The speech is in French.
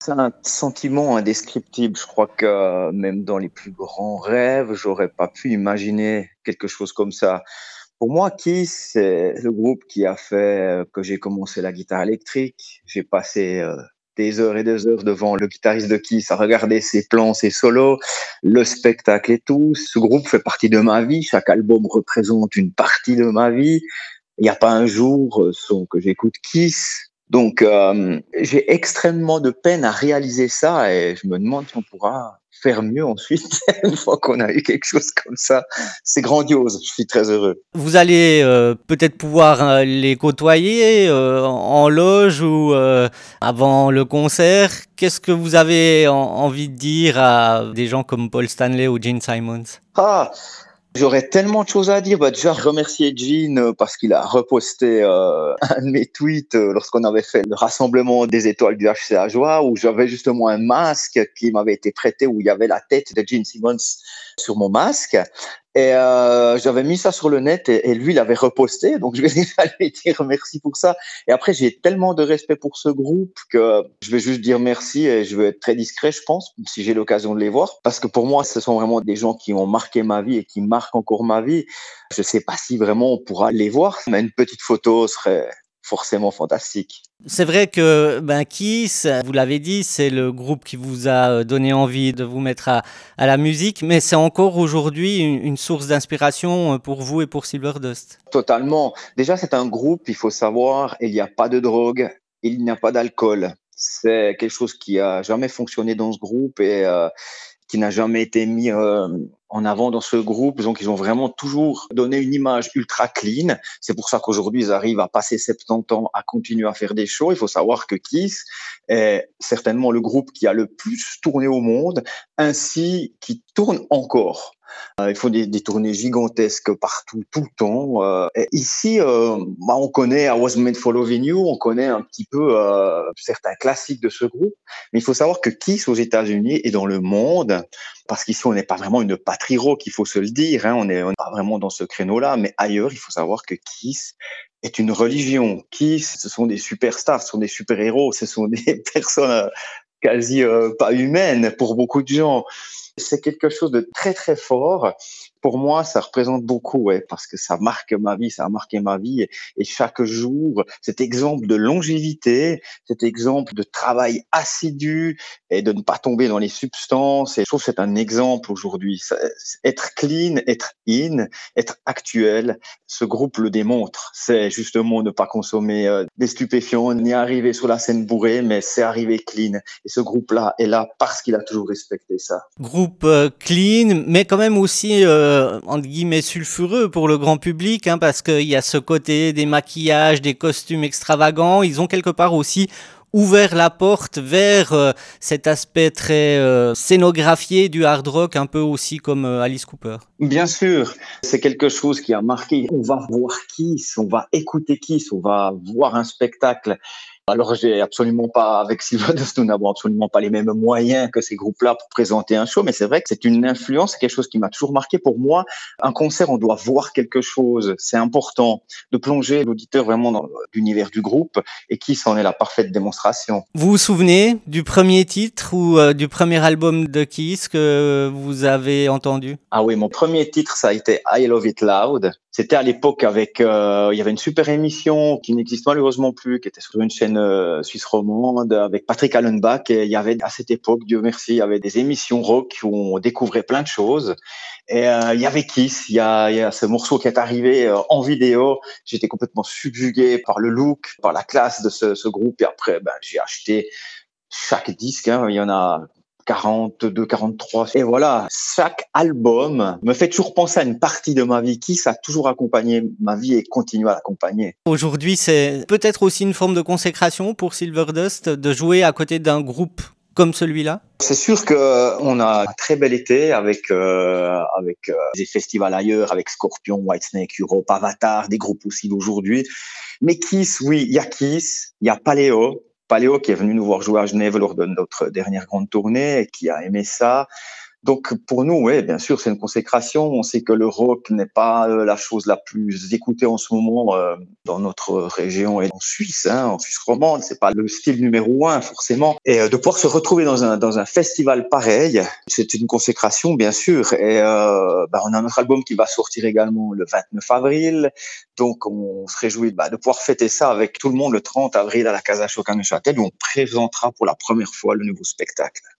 C'est un sentiment indescriptible. Je crois que même dans les plus grands rêves, j'aurais pas pu imaginer quelque chose comme ça. Pour moi, Kiss, c'est le groupe qui a fait que j'ai commencé la guitare électrique. J'ai passé des heures et des heures devant le guitariste de Kiss à regarder ses plans, ses solos, le spectacle et tout. Ce groupe fait partie de ma vie. Chaque album représente une partie de ma vie. Il n'y a pas un jour sans que j'écoute Kiss. Donc, j'ai extrêmement de peine à réaliser ça et je me demande si on pourra faire mieux ensuite une fois qu'on a eu quelque chose comme ça. C'est grandiose, je suis très heureux. Vous allez peut-être pouvoir les côtoyer en loge ou avant le concert. Qu'est-ce que vous avez envie de dire à des gens comme Paul Stanley ou Gene Simons? Ah, j'aurais tellement de choses à dire. Bah, déjà, remercier Gene parce qu'il a reposté un de mes tweets lorsqu'on avait fait le rassemblement des étoiles du HC à Joie, où j'avais justement un masque qui m'avait été prêté, où il y avait la tête de Gene Simmons sur mon masque. Et j'avais mis ça sur le net et lui, il avait reposté. Donc, je vais déjà lui dire merci pour ça. Et après, j'ai tellement de respect pour ce groupe que je vais juste dire merci et je vais être très discret, je pense, si j'ai l'occasion de les voir. Parce que pour moi, ce sont vraiment des gens qui ont marqué ma vie et qui marquent encore ma vie. Je sais pas si vraiment on pourra les voir, mais une petite photo serait forcément fantastique. C'est vrai que Kiss, vous l'avez dit, c'est le groupe qui vous a donné envie de vous mettre à la musique, mais c'est encore aujourd'hui une source d'inspiration pour vous et pour Silverdust. Totalement. Déjà, c'est un groupe, il faut savoir, il n'y a pas de drogue, il n'y a pas d'alcool. C'est quelque chose qui a jamais fonctionné dans ce groupe et qui n'a jamais été mis en avant dans ce groupe. Donc, ils ont vraiment toujours donné une image ultra clean. C'est pour ça qu'aujourd'hui, ils arrivent à passer 70 ans à continuer à faire des shows. Il faut savoir que Kiss est certainement le groupe qui a le plus tourné au monde, ainsi qui tourne encore. Ils font des tournées gigantesques partout, tout le temps. Et ici, on connaît I Was Made for Loving You, on connaît un petit peu certains classiques de ce groupe. Mais il faut savoir que Kiss aux États-Unis et dans le monde, parce qu'ici on n'est pas vraiment une patrie rock, il faut se le dire, hein, on n'est pas vraiment dans ce créneau-là, mais ailleurs, il faut savoir que Kiss est une religion. Kiss, ce sont des superstars, ce sont des super-héros, ce sont des personnes quasi pas humaines pour beaucoup de gens. C'est quelque chose de très très fort. Pour moi, ça représente beaucoup, ouais, parce que ça marque ma vie, ça a marqué ma vie. Et chaque jour, cet exemple de longévité, cet exemple de travail assidu et de ne pas tomber dans les substances. Et je trouve que c'est un exemple aujourd'hui. Être clean, être in, être actuel, ce groupe le démontre. C'est justement ne pas consommer des stupéfiants, ni arriver sur la scène bourré, mais c'est arriver clean. Et ce groupe-là est là parce qu'il a toujours respecté ça. Groupe clean, mais quand même aussi, entre guillemets, sulfureux pour le grand public, hein, parce qu'il y a ce côté des maquillages, des costumes extravagants. Ils ont quelque part aussi ouvert la porte vers cet aspect très scénographié du hard rock, un peu aussi comme Alice Cooper. Bien sûr, c'est quelque chose qui a marqué. On va voir Kiss, on va écouter Kiss, on va voir un spectacle. Alors, j'ai absolument pas, avec Sylvanas, nous n'avons absolument pas les mêmes moyens que ces groupes-là pour présenter un show, mais c'est vrai que c'est une influence, c'est quelque chose qui m'a toujours marqué. Pour moi, un concert, on doit voir quelque chose. C'est important de plonger l'auditeur vraiment dans l'univers du groupe et Kiss en est la parfaite démonstration. Vous vous souvenez du premier titre ou du premier album de Kiss que vous avez entendu? Ah oui, mon premier titre, ça a été I Love It Loud. C'était à l'époque avec, il y avait une super émission qui n'existe malheureusement plus, qui était sur une chaîne suisse romande avec Patrick Allenbach. Et il y avait à cette époque, Dieu merci, il y avait des émissions rock où on découvrait plein de choses. Et il y avait Kiss, il y a ce morceau qui est arrivé en vidéo. J'étais complètement subjugué par le look, par la classe de ce groupe. Et après, j'ai acheté chaque disque, hein, il y en a 42, 43. Et voilà, chaque album me fait toujours penser à une partie de ma vie qui ça a toujours accompagné ma vie et continue à l'accompagner. Aujourd'hui, c'est peut-être aussi une forme de consécration pour Silverdust de jouer à côté d'un groupe comme celui-là? C'est sûr que on a un très bel été avec des festivals ailleurs, avec Scorpion, Whitesnake, Europe, Avatar, des groupes aussi d'aujourd'hui. Mais Kiss, oui, il y a Paléo. Paléo qui est venu nous voir jouer à Genève lors de notre dernière grande tournée et qui a aimé ça. Donc pour nous, oui, bien sûr, c'est une consécration. On sait que le rock n'est pas la chose la plus écoutée en ce moment dans notre région et en Suisse, hein, en Suisse romande. C'est pas le style numéro un forcément. Et de pouvoir se retrouver dans un festival pareil, c'est une consécration, bien sûr. Et on a notre album qui va sortir également le 29 avril. Donc on se réjouit de pouvoir fêter ça avec tout le monde le 30 avril à la Casa Choc à Neuchâtel où on présentera pour la première fois le nouveau spectacle.